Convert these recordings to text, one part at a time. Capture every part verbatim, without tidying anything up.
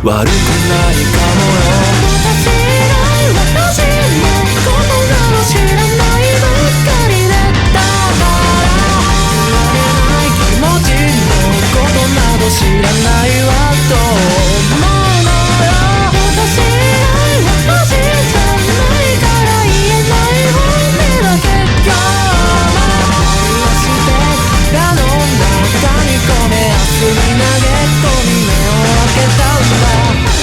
悪くないかもよ。 私以外私のことなど知らないばっかりで、だから言われない気持ちのことなど知らないわと思うのよ。私以外私じゃないから言えない本音だけ今日も恋をしてがの中に込め明日に投げ込み目を開けたんだ。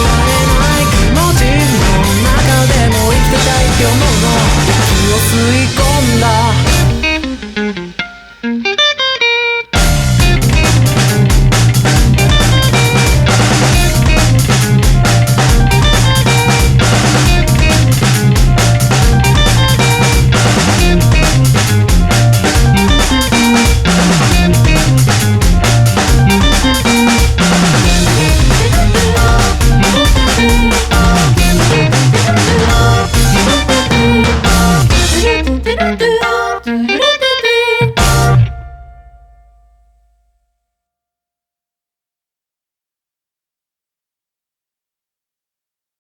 吸い